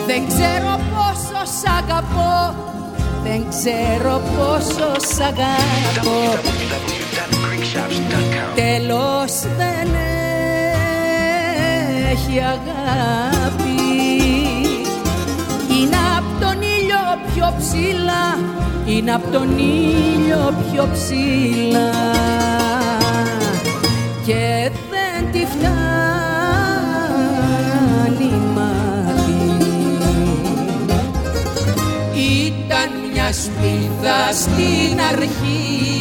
Δεν ξέρω πόσο σ' αγαπώ, δεν ξέρω πόσο σ' αγαπώ. Τέλος δεν έχει αγάπη. Είναι απ' τον ήλιο πιο ψηλά, είναι απ' τον ήλιο πιο ψηλά και δεν τη φτάνει μάτι. Ήταν μια σπίθα στην αρχή,